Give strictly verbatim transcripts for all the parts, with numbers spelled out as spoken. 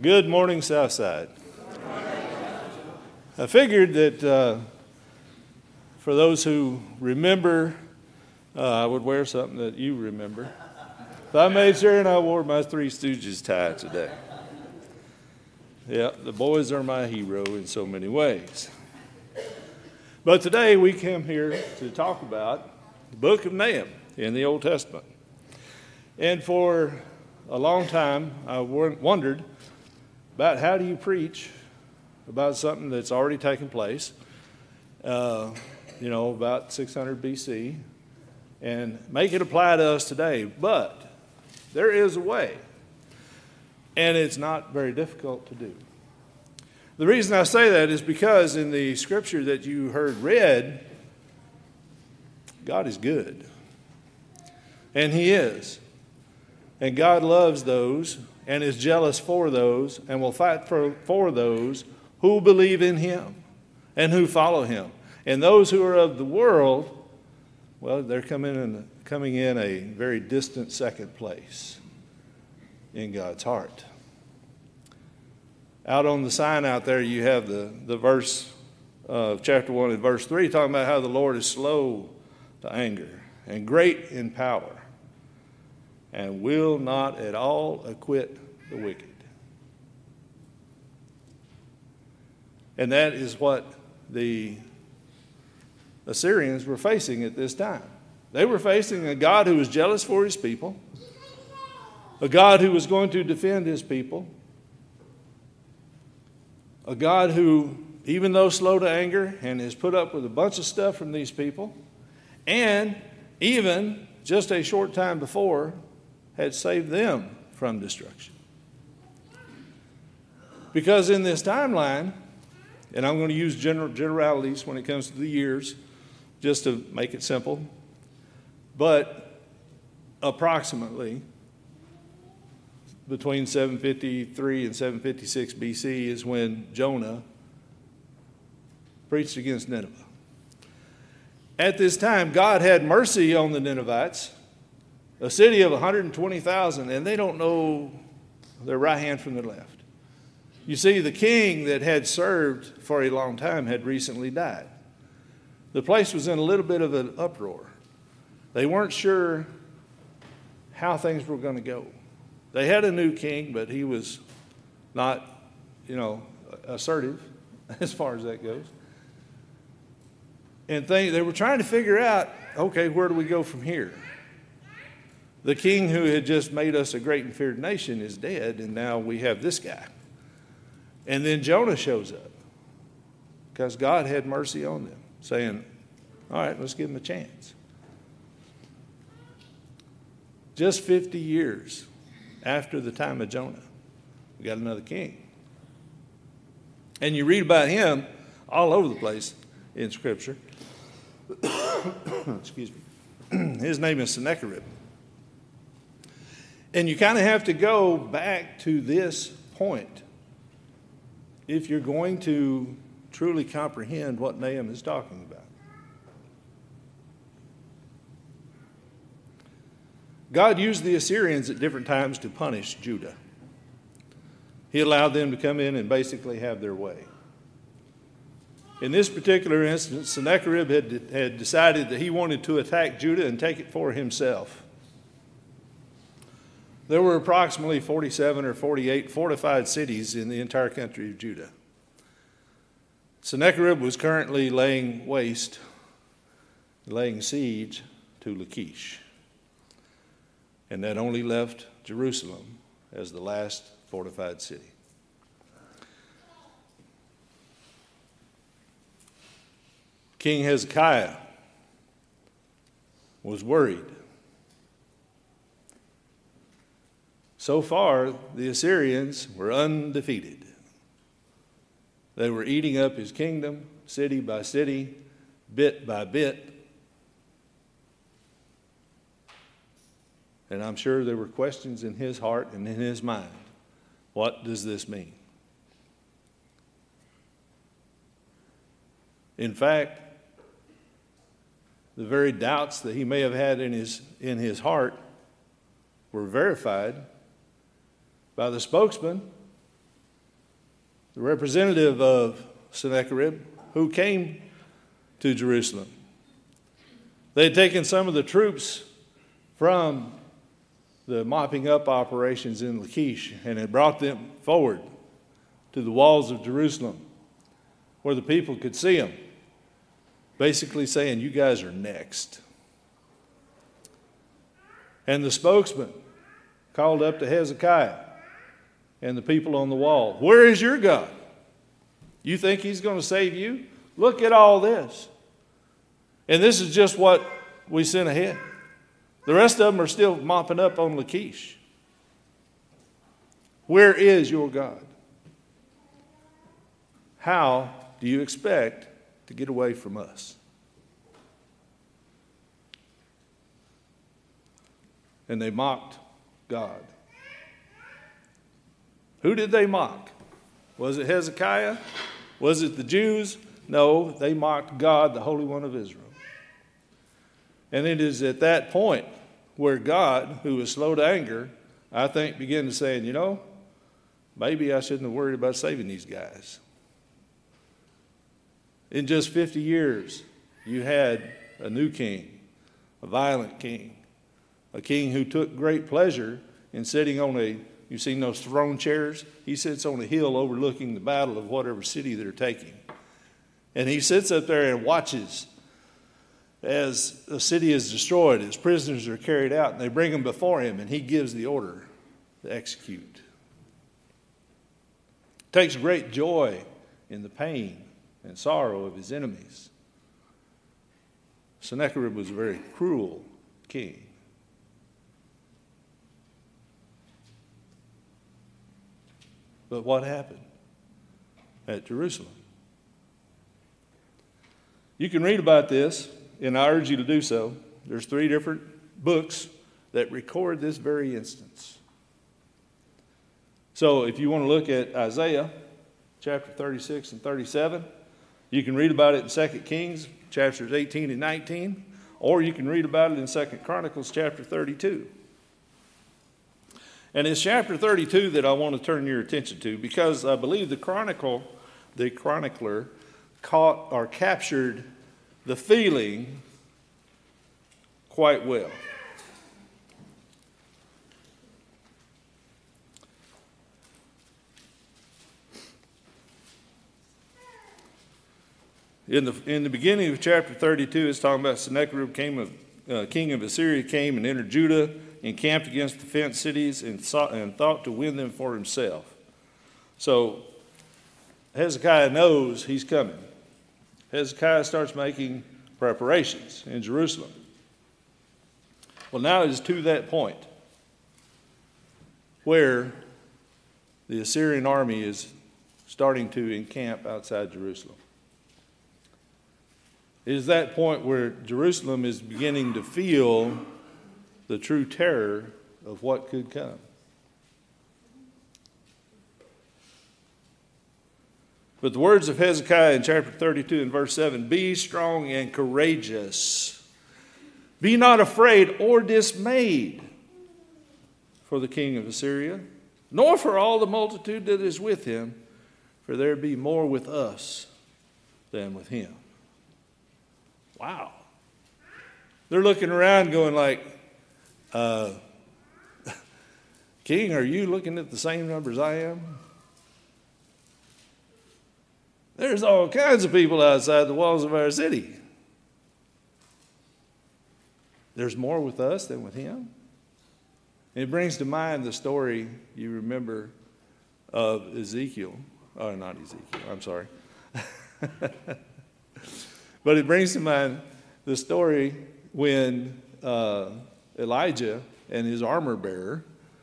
Good morning, Southside. I figured that uh, for those who remember, uh, I would wear something that you remember. So I made sure and I wore my Three Stooges tie today. Yeah, the boys are my hero in so many ways. But today we come here to talk about the book of Nahum in the Old Testament. And for a long time, I wondered about how do you preach about something that's already taken place, uh, you know, about six hundred B C, and make it apply to us today. But there is a way, and it's not very difficult to do. The reason I say that is because in the scripture that you heard read, God is good, and He is. And God loves those and is jealous for those and will fight for, for those who believe in Him and who follow Him. And those who are of the world, well, they're coming in, coming in a very distant second place in God's heart. Out on the sign out there, you have the, the verse of chapter one and verse three talking about how the Lord is slow to anger and great in power, and will not at all acquit the wicked. And that is what the Assyrians were facing at this time. They were facing a God who was jealous for His people, a God who was going to defend His people, a God who, even though slow to anger and has put up with a bunch of stuff from these people, and even just a short time before had saved them from destruction. Because in this timeline, and I'm going to use general generalities when it comes to the years, just to make it simple, but approximately between seven fifty-three and seven fifty-six B C is when Jonah preached against Nineveh. At this time, God had mercy on the Ninevites, a city of one hundred twenty thousand, and they don't know their right hand from their left. You see, the king that had served for a long time had recently died. The place was in a little bit of an uproar. They weren't sure how things were going to go. They had a new king, but he was not, you know, assertive as far as that goes. And they, they were trying to figure out, okay, where do we go from here? The king who had just made us a great and feared nation is dead, and now we have this guy. And then Jonah shows up because God had mercy on them, saying, all right, let's give him a chance. Just fifty years after the time of Jonah, we got another king. And you read about him all over the place in Scripture. Excuse me. His name is Sennacherib. And you kind of have to go back to this point if you're going to truly comprehend what Nahum is talking about. God used the Assyrians at different times to punish Judah. He allowed them to come in and basically have their way. In this particular instance, Sennacherib had, had decided that he wanted to attack Judah and take it for himself. There were approximately forty-seven or forty-eight fortified cities in the entire country of Judah. Sennacherib was currently laying waste, laying siege to Lachish. And that only left Jerusalem as the last fortified city. King Hezekiah was worried. So far, the Assyrians were undefeated. They were eating up his kingdom, city by city, bit by bit. And I'm sure there were questions in his heart and in his mind. What does this mean? In fact, the very doubts that he may have had in his, in his heart were verified by the spokesman the representative of Sennacherib, who came to Jerusalem. They had taken some of the troops from the mopping up operations in Lachish and had brought them forward to the walls of Jerusalem where the people could see them, basically saying, you guys are next. And the spokesman called up to Hezekiah and the people on the wall, where is your God? You think he's going to save you? Look at all this. And this is just what we sent ahead. The rest of them are still mopping up on Lachish. Where is your God? How do you expect to get away from us? And they mocked God. Who did they mock? Was it Hezekiah? Was it the Jews? No, they mocked God, the Holy One of Israel. And it is at that point where God, who was slow to anger, I think began to say, you know, maybe I shouldn't have worried about saving these guys. In just fifty years, you had a new king, a violent king, a king who took great pleasure in sitting on a, you've seen those throne chairs? He sits on a hill overlooking the battle of whatever city they're taking. And he sits up there and watches as a city is destroyed, as prisoners are carried out, and they bring them before him, and he gives the order to execute. Takes great joy in the pain and sorrow of his enemies. Sennacherib was a very cruel king. But what happened at Jerusalem? You can read about this, and I urge you to do so. There's three different books that record this very instance. So if you want to look at Isaiah chapter thirty-six and thirty-seven, you can read about it in Second Kings chapters eighteen and nineteen, or you can read about it in Second Chronicles chapter thirty-two. And it's chapter thirty-two that I want to turn your attention to, because I believe the chronicle, the chronicler caught or captured the feeling quite well. In the, in the beginning of chapter thirty-two, it's talking about Sennacherib, came of, uh, king of Assyria, came and entered Judah, encamped against the fenced cities, and, sought, and thought to win them for himself. So Hezekiah knows he's coming. Hezekiah starts making preparations in Jerusalem. Well, now it is to that point where the Assyrian army is starting to encamp outside Jerusalem. It is that point where Jerusalem is beginning to feel the true terror of what could come. But the words of Hezekiah in chapter thirty-two and verse seven, be strong and courageous. Be not afraid or dismayed for the king of Assyria, nor for all the multitude that is with him, for there be more with us than with him. Wow. They're looking around going like, uh, King, are you looking at the same numbers I am? There's all kinds of people outside the walls of our city. There's more with us than with him. It brings to mind the story you remember of Ezekiel. Oh, not Ezekiel, I'm sorry. But it brings to mind the story when uh, Elijah and his armor bearer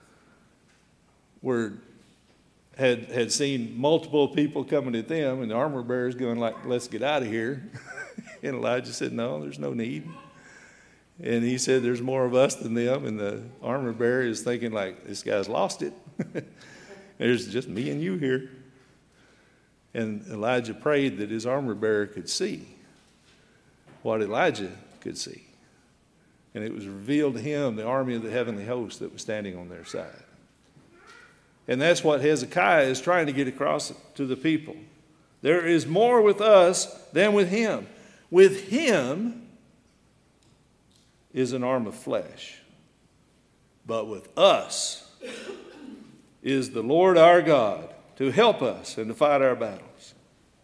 were had had seen multiple people coming at them, and the armor bearer's going like, let's get out of here. And Elijah said, no, there's no need. And he said, there's more of us than them. And the armor bearer is thinking like, this guy's lost it. There's just me and you here. And Elijah prayed that his armor bearer could see what Elijah could see. And it was revealed to him the army of the heavenly host that was standing on their side. And that's what Hezekiah is trying to get across to the people. There is more with us than with him. With him is an arm of flesh. But with us is the Lord our God to help us and to fight our battles.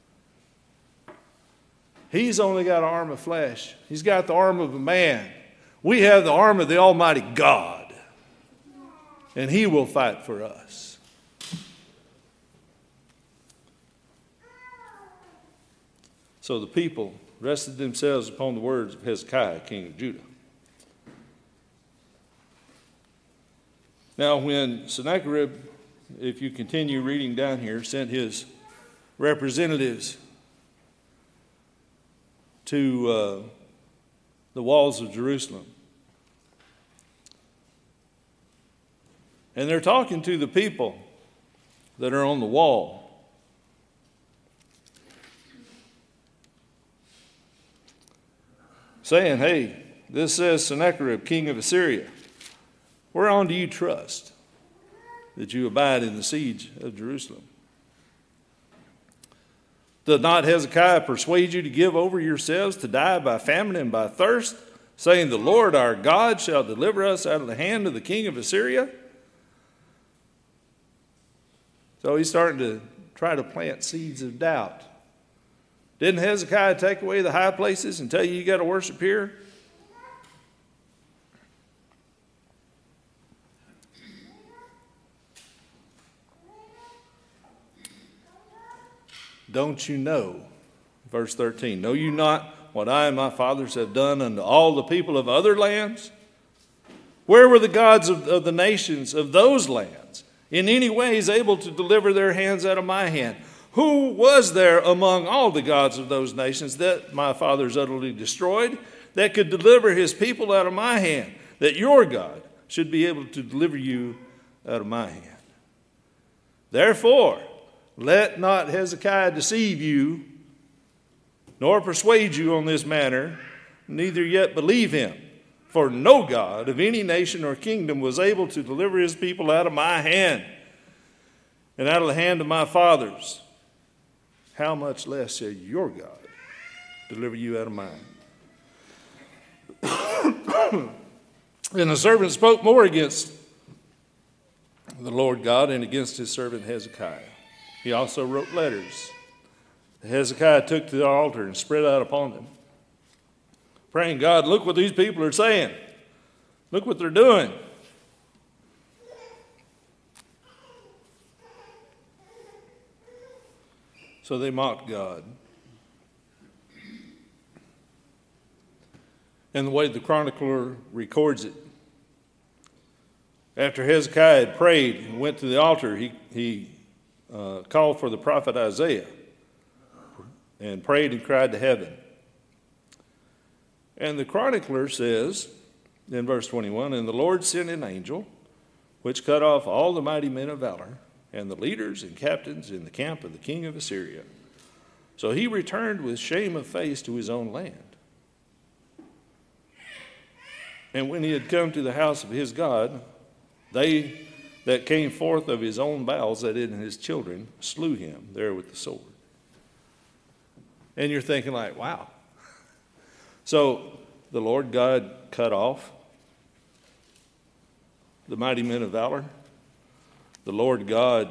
He's only got an arm of flesh. He's got the arm of a man. We have the arm of the Almighty God. And he will fight for us. So the people rested themselves upon the words of Hezekiah, king of Judah. Now, when Sennacherib, if you continue reading down here, sent his representatives to uh, the walls of Jerusalem, and they're talking to the people that are on the wall. Saying, hey, this says Sennacherib, king of Assyria. Whereon do you trust that you abide in the siege of Jerusalem? Does not Hezekiah persuade you to give over yourselves to die by famine and by thirst, saying, the Lord our God shall deliver us out of the hand of the king of Assyria? So he's starting to try to plant seeds of doubt. Didn't Hezekiah take away the high places and tell you you got to worship here? Don't you know, verse thirteen, know you not what I and my fathers have done unto all the people of other lands? Where were the gods of, of the nations of those lands in any ways able to deliver their hands out of my hand? Who was there among all the gods of those nations that my fathers utterly destroyed that could deliver his people out of my hand, that your God should be able to deliver you out of my hand? Therefore, let not Hezekiah deceive you, nor persuade you on this matter, neither yet believe him. For no God of any nation or kingdom was able to deliver his people out of my hand and out of the hand of my fathers. How much less shall your God deliver you out of mine? And the servant spoke more against the Lord God and against his servant Hezekiah. He also wrote letters that Hezekiah took to the altar and spread out upon them, praying, God, look what these people are saying. Look what they're doing. So they mocked God. And the way the chronicler records it, after Hezekiah had prayed and went to the altar, he, he uh, called for the prophet Isaiah and prayed and cried to heaven. And the chronicler says in verse twenty-one, and the Lord sent an angel, which cut off all the mighty men of valor, and the leaders and captains in the camp of the king of Assyria. So he returned with shame of face to his own land. And when he had come to the house of his God, they that came forth of his own bowels, that is his children, slew him there with the sword. And you're thinking like, wow. So the Lord God cut off the mighty men of valor. The Lord God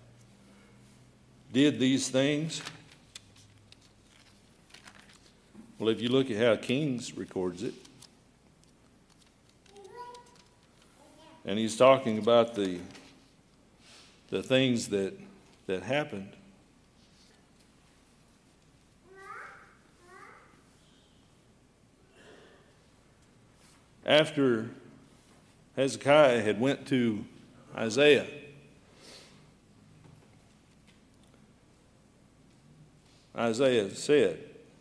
did these things. Well, if you look at how Kings records it, and he's talking about the, the things that, that happened. After Hezekiah had went to Isaiah, Isaiah said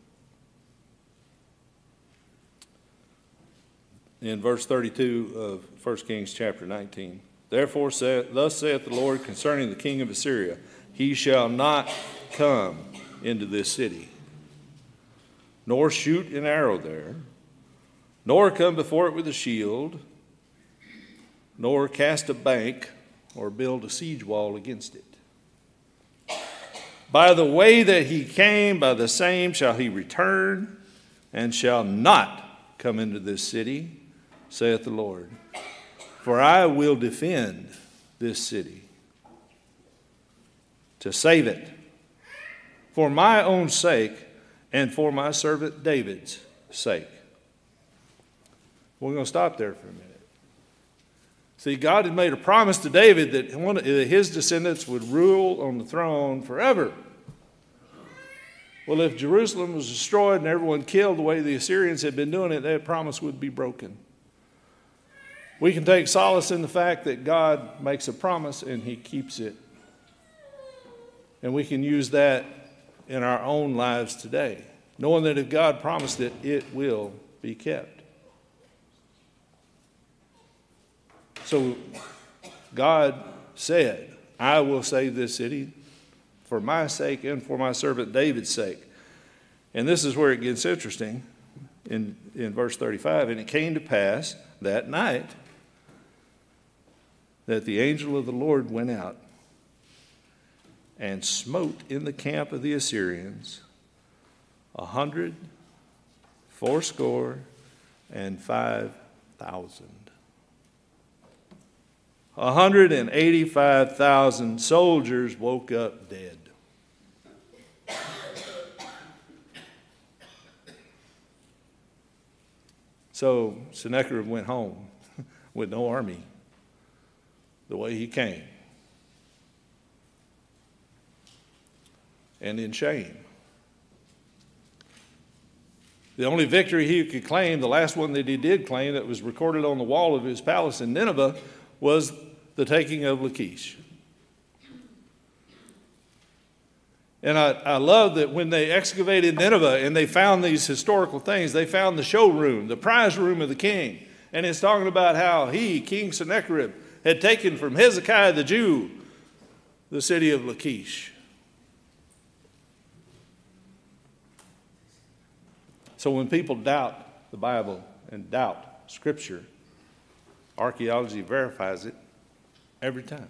in verse thirty-two of First Kings chapter nineteen, therefore saith, thus saith the Lord concerning the king of Assyria, he shall not come into this city, nor shoot an arrow there, nor come before it with a shield, nor cast a bank or build a siege wall against it. By the way that he came, by the same shall he return, and shall not come into this city, saith the Lord. For I will defend this city, to save it, for my own sake and for my servant David's sake. We're going to stop there for a minute. See, God had made a promise to David that one of his descendants would rule on the throne forever. Well, if Jerusalem was destroyed and everyone killed the way the Assyrians had been doing it, that promise would be broken. We can take solace in the fact that God makes a promise and he keeps it. And we can use that in our own lives today, knowing that if God promised it, it will be kept. So God said, I will save this city for my sake and for my servant David's sake. And this is where it gets interesting in, in verse thirty-five. And it came to pass that night that the angel of the Lord went out and smote in the camp of the Assyrians a hundred fourscore and five thousand. one hundred eighty-five thousand soldiers woke up dead. So Sennacherib went home with no army, the way he came, and in shame. The only victory he could claim, the last one that he did claim that was recorded on the wall of his palace in Nineveh, was the taking of Lachish. And I, I love that when they excavated Nineveh and they found these historical things, they found the showroom, the prize room of the king. And it's talking about how he, King Sennacherib, had taken from Hezekiah the Jew the city of Lachish. So when people doubt the Bible and doubt Scripture, archaeology verifies it every time.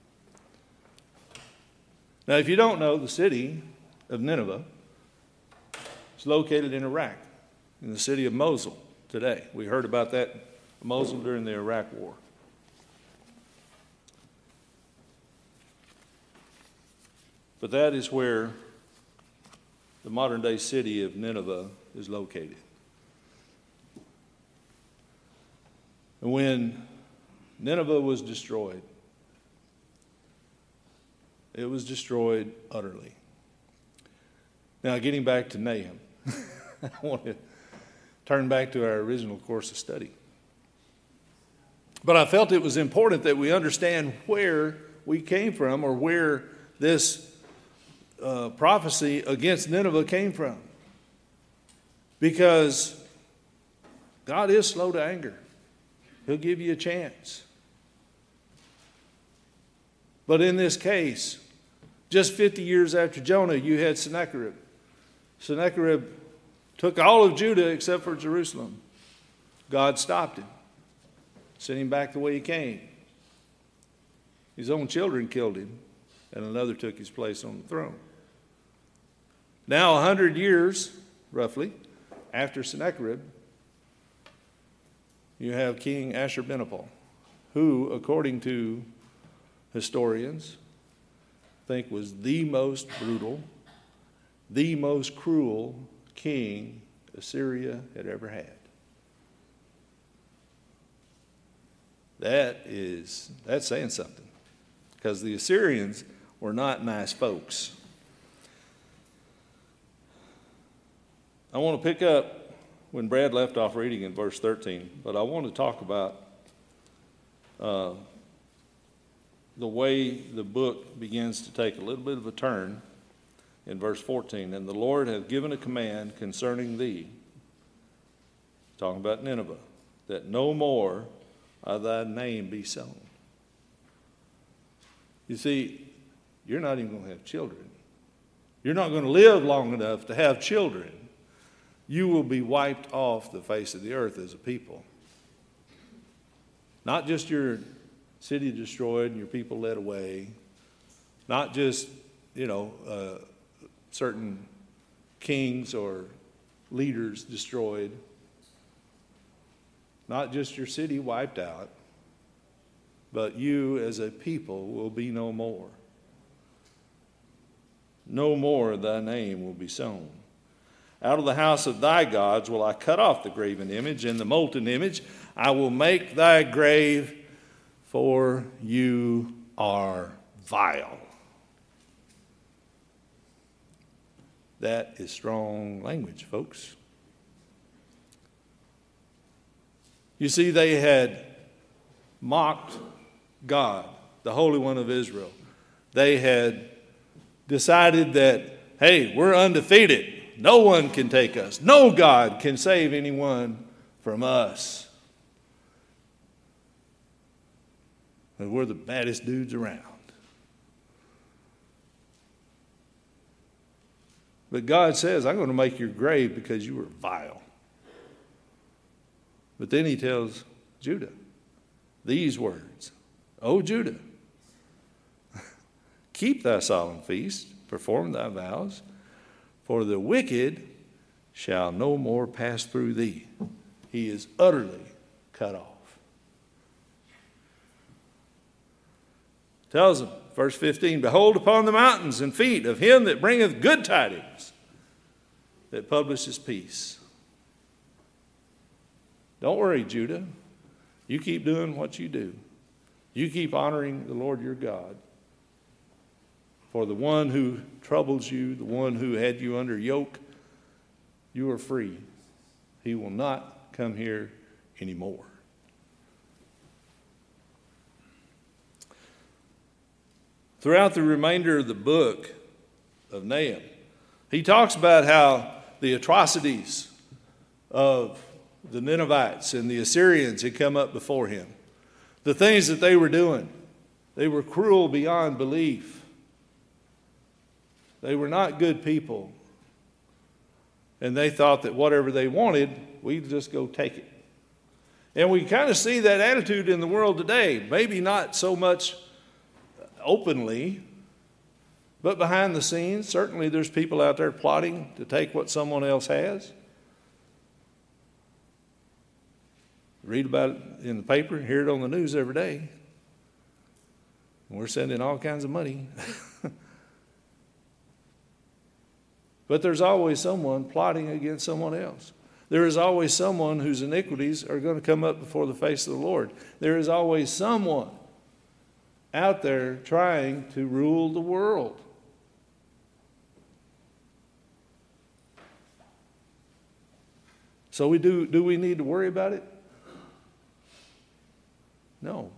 Now, if you don't know, the city of Nineveh is located in Iraq, in the city of Mosul today. We heard about that, Mosul, during the Iraq War. But that is where the modern-day city of Nineveh is located. And when Nineveh was destroyed, it was destroyed utterly. Now, getting back to Nahum, I want to turn back to our original course of study. But I felt it was important that we understand where we came from, or where this uh, prophecy against Nineveh came from. Because God is slow to anger. He'll give you a chance. But in this case, just fifty years after Jonah, you had Sennacherib. Sennacherib took all of Judah except for Jerusalem. God stopped him, sent him back the way he came. His own children killed him, and another took his place on the throne. Now, a hundred years, roughly, after Sennacherib, you have King Ashurbanipal, who, according to historians, think was the most brutal, the most cruel king Assyria had ever had. That is, that's saying something, because the Assyrians were not nice folks. I want to pick up when Brad left off reading in verse thirteen, but I want to talk about uh, the way the book begins to take a little bit of a turn in verse fourteen. And the Lord hath given a command concerning thee, talking about Nineveh, that no more of thy name be sown. You see, you're not even going to have children. You're not going to live long enough to have children. You will be wiped off the face of the earth as a people. Not just your city destroyed and your people led away. Not just, you know, uh, certain kings or leaders destroyed. Not just your city wiped out, but you as a people will be no more. No more thy name will be sown. Out of the house of thy gods will I cut off the graven image and the molten image. I will make thy grave, for you are vile. That is strong language, folks. You see, they had mocked God, the Holy One of Israel. They had decided that, hey, we're undefeated. No one can take us. No God can save anyone from us. And we're the baddest dudes around. But God says, I'm going to make your grave because you were vile. But then he tells Judah these words, O Judah, keep thy solemn feast, perform thy vows, for the wicked shall no more pass through thee. He is utterly cut off. Tells them, verse fifteen, behold upon the mountains and feet of him that bringeth good tidings, that publishes peace. Don't worry, Judah. You keep doing what you do. You keep honoring the Lord your God. For the one who troubles you, the one who had you under yoke, you are free. He will not come here anymore. Throughout the remainder of the book of Nahum, he talks about how the atrocities of the Ninevites and the Assyrians had come up before him. The things that they were doing, they were cruel beyond belief. They were not good people. And they thought that whatever they wanted, we'd just go take it. And we kind of see that attitude in the world today. Maybe not so much openly, but behind the scenes, certainly there's people out there plotting to take what someone else has. Read about it in the paper, hear it on the news every day. We're sending all kinds of money. But there's always someone plotting against someone else. There is always someone whose iniquities are going to come up before the face of the Lord. There is always someone out there trying to rule the world. So we do, do we need to worry about it? No.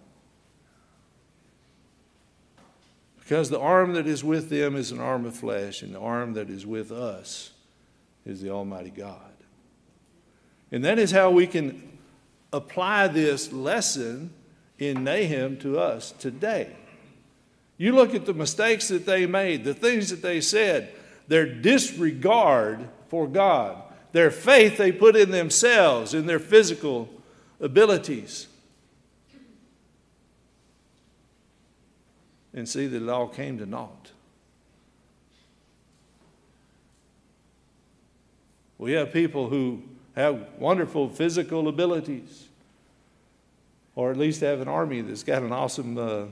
Because the arm that is with them is an arm of flesh, and the arm that is with us is the Almighty God. And that is how we can apply this lesson in Nahum to us today. You look at the mistakes that they made, the things that they said, their disregard for God, their faith they put in themselves, in their physical abilities. And see that it all came to naught. We have people who have wonderful physical abilities, or at least have an army that's got an awesome uh,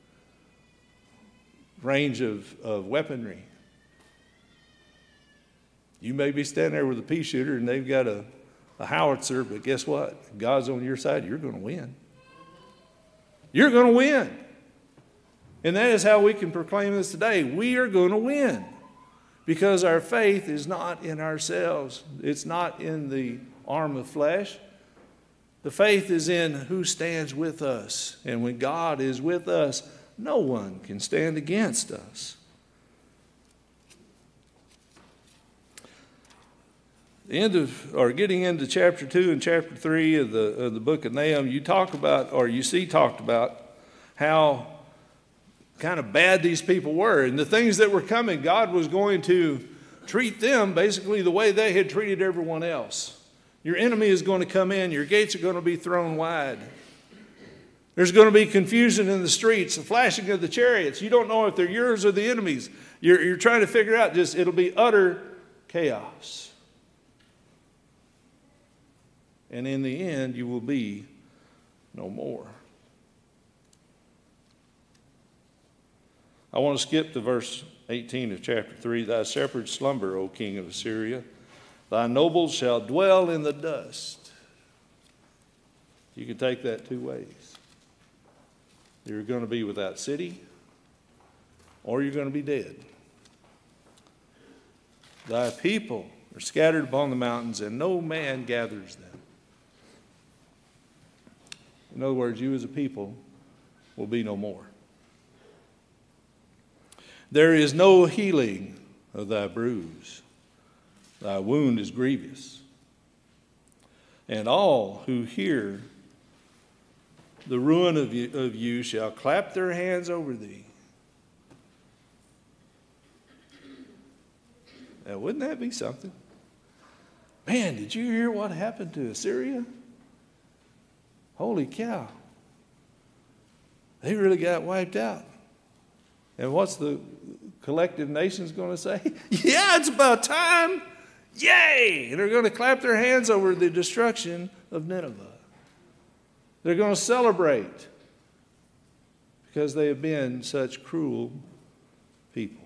range of, of weaponry. You may be standing there with a pea shooter and they've got a, a howitzer, but guess what? If God's on your side, you're going to win. You're going to win. And that is how we can proclaim this today. We are going to win because our faith is not in ourselves. It's not in the arm of flesh. The faith is in who stands with us. And when God is with us, no one can stand against us. The end of, or getting into chapter two and chapter three of the, of the book of Nahum, you talk about, or you see talked about how kind of bad these people were and the things that were coming. God was going to treat them basically the way they had treated everyone else. Your enemy is going to come in. Your gates are going to be thrown wide. There's going to be confusion in the streets, the flashing of the chariots. You don't know if they're yours or the enemy's. You're, you're trying to figure out just, it'll be utter chaos. And in the end, you will be no more. I want to skip to verse eighteen of chapter three. Thy shepherds slumber, O king of Assyria. Thy nobles shall dwell in the dust. You can take that two ways. You're going to be without city, or you're going to be dead. Thy people are scattered upon the mountains, and no man gathers them. In other words, you as a people will be no more. There is no healing of thy bruise. Thy wound is grievous. And all who hear the ruin of you, of you shall clap their hands over thee. Now, wouldn't that be something? Man, did you hear what happened to Assyria? Holy cow. They really got wiped out. And what's the collective nations going to say? Yeah, it's about time. Yay! And they're going to clap their hands over the destruction of Nineveh. They're going to celebrate because they have been such cruel people.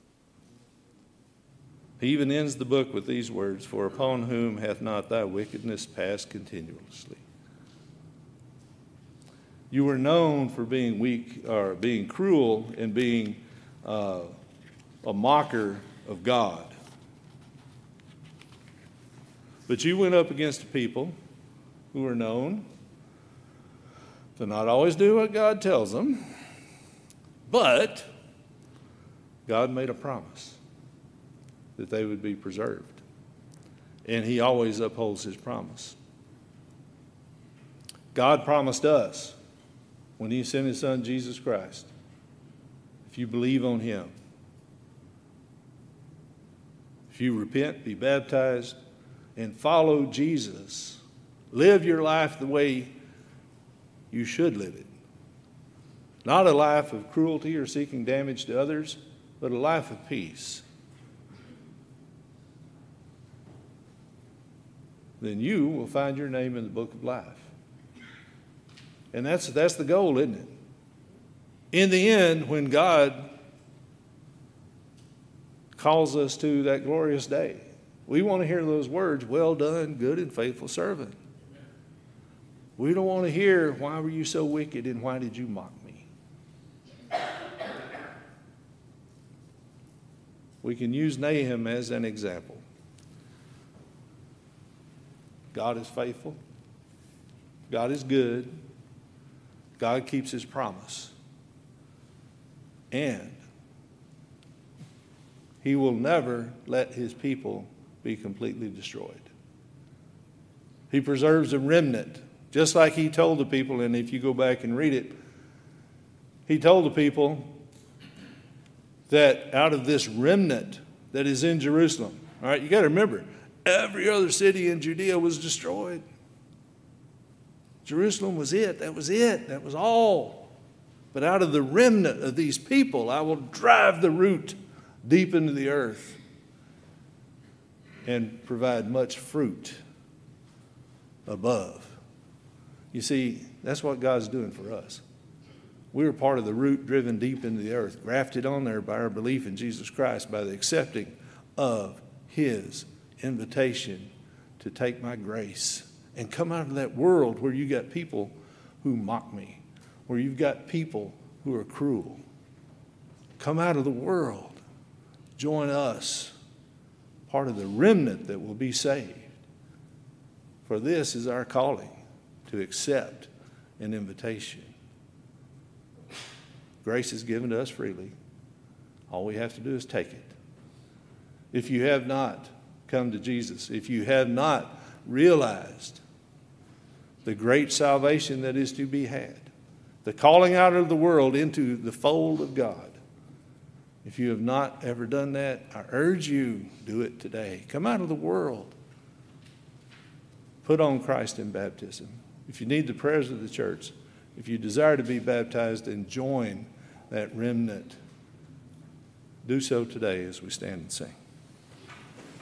He even ends the book with these words, for upon whom hath not thy wickedness passed continuously? You were known for being weak, or being cruel, and being uh, a mocker of God. But you went up against a people who are known to not always do what God tells them, but God made a promise that they would be preserved. And he always upholds his promise. God promised us when he sent his son Jesus Christ, if you believe on him, if you repent, be baptized, and follow Jesus, live your life the way you should live it. Not a life of cruelty or seeking damage to others, but a life of peace. Then you will find your name in the book of life. And that's, that's the goal, isn't it? In the end, when God calls us to that glorious day, we want to hear those words, well done, good and faithful servant. We don't want to hear, why were you so wicked and why did you mock me? We can use Nahum as an example. God is faithful. God is good. God keeps his promise. And he will never let his people be completely destroyed. He preserves a remnant, just like he told the people, and if you go back and read it, he told the people that out of this remnant that is in Jerusalem, all right, you got to remember, every other city in Judea was destroyed. Jerusalem was it. That was it. That was all. But out of the remnant of these people, I will drive the root deep into the earth and provide much fruit above. You see, that's what God's doing for us. We are part of the root driven deep into the earth, grafted on there by our belief in Jesus Christ, by the accepting of his invitation to take my grace and come out of that world where you got people who mock me, where you've got people who are cruel. Come out of the world. Join us, part of the remnant that will be saved. For this is our calling, to accept an invitation. Grace is given to us freely. All we have to do is take it. If you have not come to Jesus, if you have not realized the great salvation that is to be had, the calling out of the world into the fold of God, if you have not ever done that, I urge you, do it today. Come out of the world. Put on Christ in baptism. If you need the prayers of the church, if you desire to be baptized and join that remnant, do so today as we stand and sing.